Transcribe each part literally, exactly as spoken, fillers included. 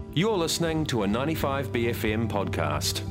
You're listening to a ninety-five B F M podcast.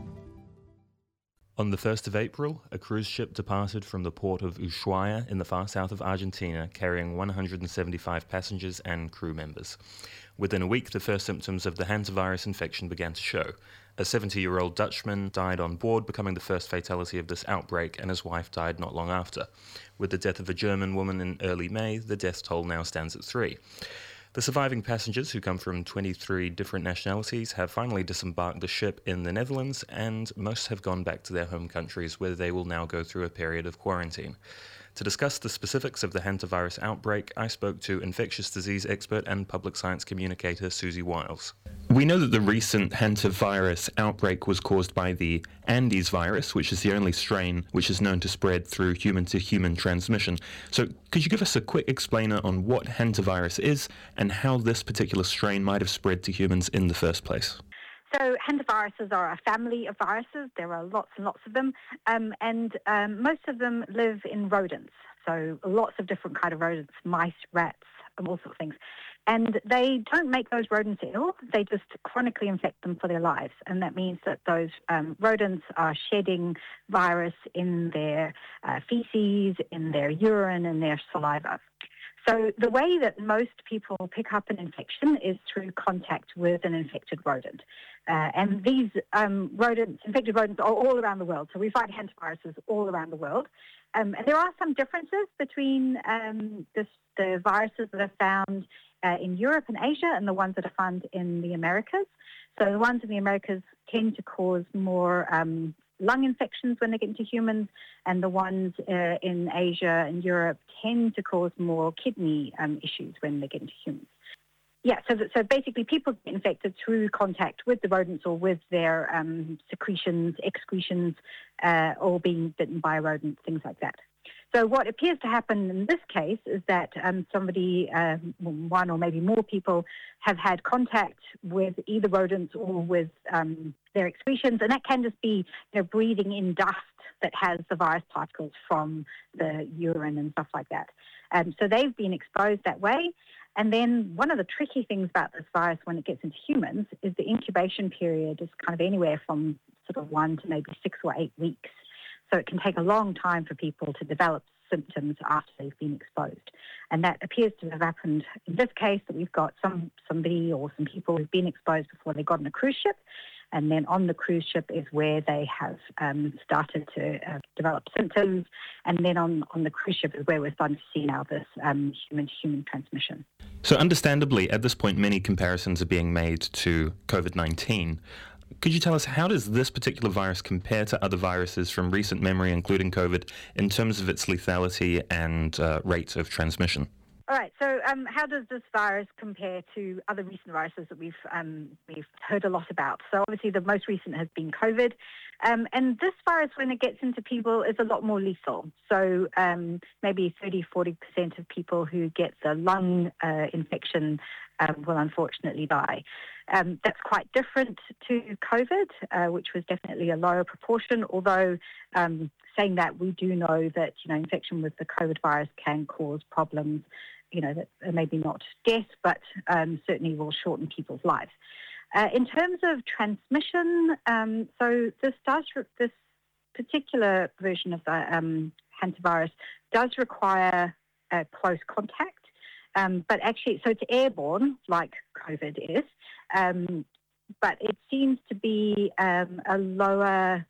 On the first of April, a cruise ship departed from the port of Ushuaia in the far south of Argentina, carrying one hundred seventy-five passengers and crew members. Within a week, the first symptoms of the hantavirus infection began to show. A seventy-year-old Dutchman died on board, becoming the first fatality of this outbreak, and his wife died not long after. With the death of a German woman in early May, the death toll now stands at three. The surviving passengers, who come from twenty-three different nationalities, have finally disembarked the ship in the Netherlands, and most have gone back to their home countries, where they will now go through a period of quarantine. To discuss the specifics of the hantavirus outbreak, I spoke to infectious disease expert and public science communicator Susie Wiles. We know that the recent hantavirus outbreak was caused by the Andes virus, which is the only strain which is known to spread through human-to-human transmission. So could you give us a quick explainer on what hantavirus is and how this particular strain might have spread to humans in the first place? So hantaviruses are a family of viruses. There are lots and lots of them, um, and um, most of them live in rodents. So lots of different kind of rodents, mice, rats, and all sorts of things. And they don't make those rodents ill. They just chronically infect them for their lives. And that means that those um, rodents are shedding virus in their uh, feces, in their urine, and their saliva. So the way that most people pick up an infection is through contact with an infected rodent. Uh, and these um, rodents, infected rodents, are all around the world. So we find hantaviruses all around the world. Um, and there are some differences between um, this, the viruses that are found uh, in Europe and Asia and the ones that are found in the Americas. So the ones in the Americas tend to cause more um, lung infections when they get into humans, and the ones uh, in Asia and Europe tend to cause more kidney um, issues when they get into humans. Yeah, so so basically people get infected through contact with the rodents or with their um, secretions, excretions, uh, or being bitten by a rodent, things like that. So what appears to happen in this case is that um, somebody, uh, one or maybe more people, have had contact with either rodents or with um, their excretions, and that can just be, you know, breathing in dust that has the virus particles from the urine and stuff like that. Um, so they've been exposed that way. And then one of the tricky things about this virus when it gets into humans is the incubation period is kind of anywhere from sort of one to maybe six or eight weeks. So it can take a long time for people to develop symptoms after they've been exposed. And that appears to have happened in this case, that we've got some somebody or some people who've been exposed before they got on a cruise ship. And then on the cruise ship is where they have um, started to uh, develop symptoms. And then on, on the cruise ship is where we're starting to see now this um, human-to-human transmission. So understandably, at this point, many comparisons are being made to COVID nineteen. Could you tell us, how does this particular virus compare to other viruses from recent memory, including COVID, in terms of its lethality and uh, rate of transmission? All right, so um, how does this virus compare to other recent viruses that we've um, we've heard a lot about? So obviously the most recent has been COVID. Um, and this virus, when it gets into people, is a lot more lethal. So um, maybe thirty, forty percent of people who get the lung uh, infection um, will unfortunately die. Um, that's quite different to COVID, uh, which was definitely a lower proportion, although um, saying that, we do know that, you know, infection with the COVID virus can cause problems, you know, that maybe not death, but um, certainly will shorten people's lives. Uh, in terms of transmission, um, so this does this particular version of the um, hantavirus does require uh, close contact. Um, but actually, so it's airborne, like COVID is, um, but it seems to be um, a lower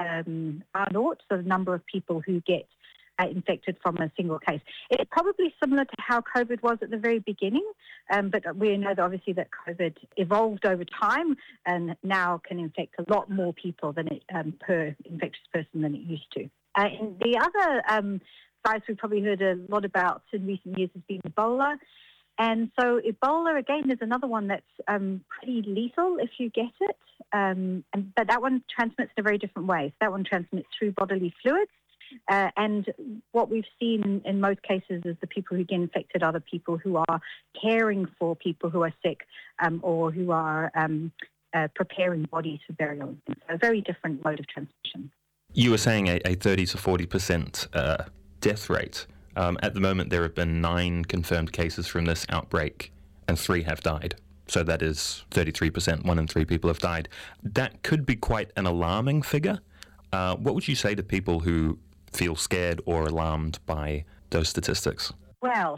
um, R naught, so the number of people who get uh, infected from a single case. It's probably similar to how COVID was at the very beginning, um, but we know that obviously that COVID evolved over time and now can infect a lot more people than it, um, per infectious person than it used to. Uh, and the other um, virus we've probably heard a lot about in recent years has been Ebola. And so Ebola, again, is another one that's um, pretty lethal if you get it. Um, and, but that one transmits in a very different way. So that one transmits through bodily fluids. Uh, and what we've seen in most cases is the people who get infected are the people who are caring for people who are sick um, or who are um, uh, preparing bodies for burial. So a very different mode of transmission. You were saying a, a thirty to forty percent uh, death rate. Um, at the moment, there have been nine confirmed cases from this outbreak, and three have died. so that is thirty-three percent, one in three people have died. That could be quite an alarming figure. Uh, what would you say to people who feel scared or alarmed by those statistics? Well,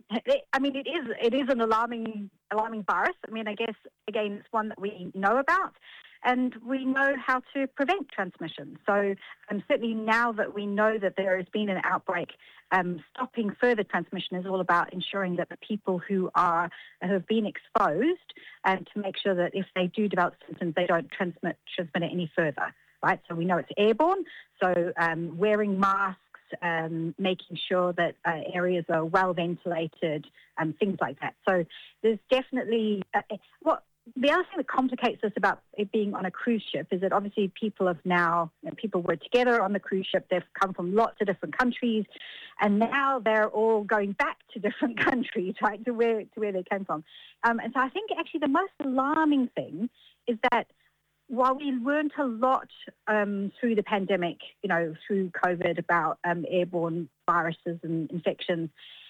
I mean, it is it is an alarming alarming virus. I mean, I guess, again, it's one that we know about, and we know how to prevent transmission. So um, certainly now that we know that there has been an outbreak, um, stopping further transmission is all about ensuring that the people who are who have been exposed, and to make sure that if they do develop symptoms, they don't transmit, transmit it any further, right? So we know it's airborne, so um, wearing masks, Um, making sure that uh, areas are well ventilated, and um, things like that. So there's definitely uh, what the other thing that complicates this about it being on a cruise ship is that obviously people have now you know, people were together on the cruise ship. They've come from lots of different countries, and now they're all going back to different countries, right, to where to where they came from. Um, and so I think actually the most alarming thing is that while we learned a lot um, through the pandemic, you know, through COVID about um, airborne viruses and infections,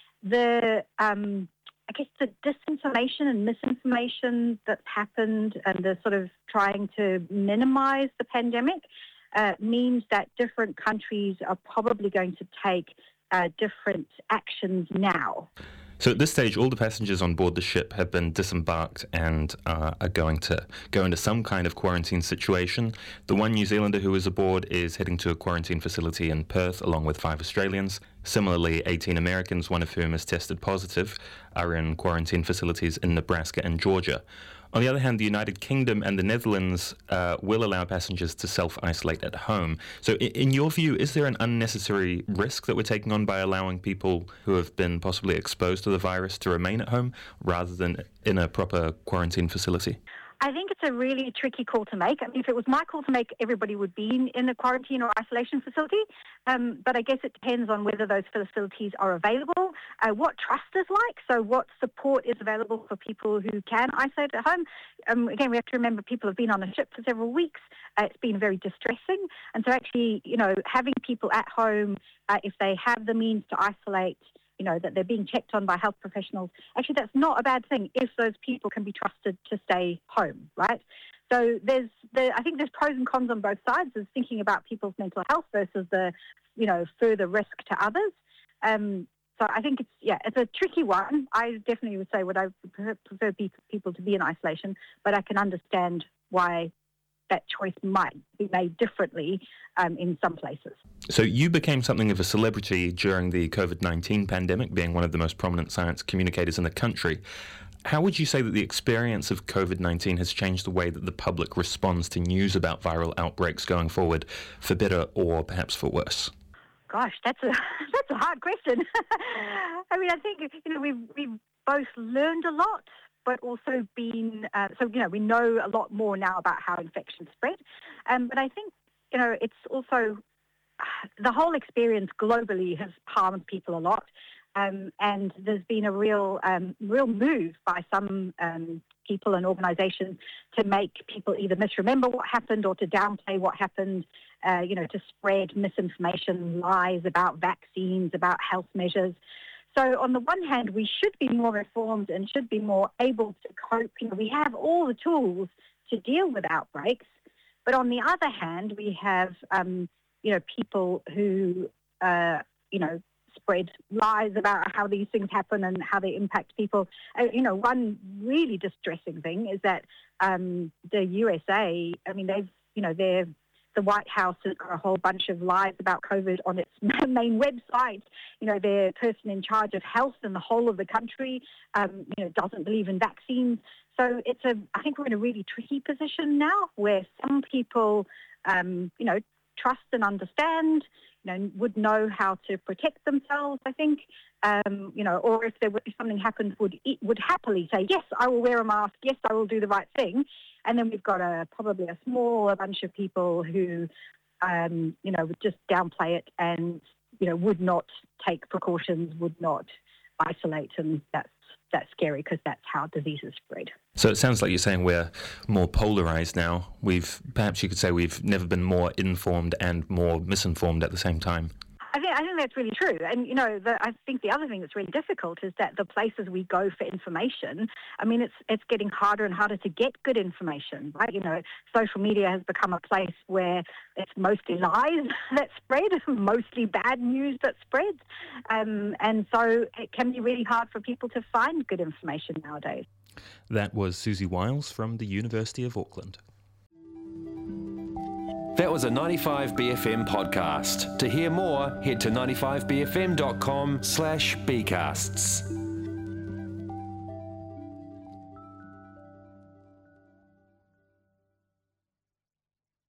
the um, I guess the disinformation and misinformation that's happened, and the sort of trying to minimise the pandemic uh, means that different countries are probably going to take uh, different actions now. So at this stage, all the passengers on board the ship have been disembarked and uh, are going to go into some kind of quarantine situation. The one New Zealander who is aboard is heading to a quarantine facility in Perth, along with five Australians. Similarly, eighteen Americans, one of whom has tested positive, are in quarantine facilities in Nebraska and Georgia. On the other hand, the United Kingdom and the Netherlands uh, will allow passengers to self-isolate at home. So in, in your view, is there an unnecessary risk that we're taking on by allowing people who have been possibly exposed to the virus to remain at home rather than in a proper quarantine facility? I think it's a really tricky call to make. I mean, if it was my call to make, everybody would be in, in a quarantine or isolation facility. Um, but I guess it depends on whether those facilities are available, uh, what trust is like, so what support is available for people who can isolate at home. Um, again, we have to remember people have been on a ship for several weeks. Uh, it's been very distressing. And so actually, you know, having people at home, uh, if they have the means to isolate, you know, that they're being checked on by health professionals. Actually, that's not a bad thing if those people can be trusted to stay home, right? So there's, the, I think there's pros and cons on both sides. There's thinking about people's mental health versus the, you know, further risk to others. Um, so I think it's, yeah, it's a tricky one. I definitely would say would I prefer, prefer people to be in isolation, but I can understand why that choice might be made differently um, in some places. So you became something of a celebrity during the COVID nineteen pandemic, being one of the most prominent science communicators in the country. How would you say that the experience of COVID nineteen has changed the way that the public responds to news about viral outbreaks going forward, for better or perhaps for worse? Gosh, that's a that's a hard question. I mean, I think, you know, we've we've both learned a lot, but also been, uh, so, you know, we know a lot more now about how infections spread. Um, but I think, you know, it's also, the whole experience globally has harmed people a lot. Um, and there's been a real, um, real move by some um, people and organisations to make people either misremember what happened or to downplay what happened, uh, you know, to spread misinformation, lies about vaccines, about health measures. So on the one hand, we should be more informed and should be more able to cope. You know, we have all the tools to deal with outbreaks. But on the other hand, we have, um, you know, people who, uh, you know, spread lies about how these things happen and how they impact people. Uh, you know, one really distressing thing is that um, the U S A, I mean, they've, you know, they're, the White House has got a whole bunch of lies about COVID on its main website. You know, their person in charge of health in the whole of the country, um, you know, doesn't believe in vaccines. So it's a, I think we're in a really tricky position now where some people, um, you know, trust and understand, you know, would know how to protect themselves, I think, um, you know, or if there if something happened, would would happily say, yes, I will wear a mask, yes, I will do the right thing. And then we've got a probably a smaller bunch of people who, um, you know, would just downplay it and, you know, would not take precautions, would not isolate, and that's that's scary because that's how diseases spread. So it sounds like you're saying we're more polarised now. We've, perhaps you could say we've never been more informed and more misinformed at the same time. I think I think that's really true. And, you know, the, I think the other thing that's really difficult is that the places we go for information, I mean, it's it's getting harder and harder to get good information, right? You know, social media has become a place where it's mostly lies that spread, mostly bad news that spreads. Um, and so it can be really hard for people to find good information nowadays. That was Susie Wiles from the University of Auckland. That was a ninety-five B F M podcast. To hear more, head to ninety-five b f m dot com slash bcasts.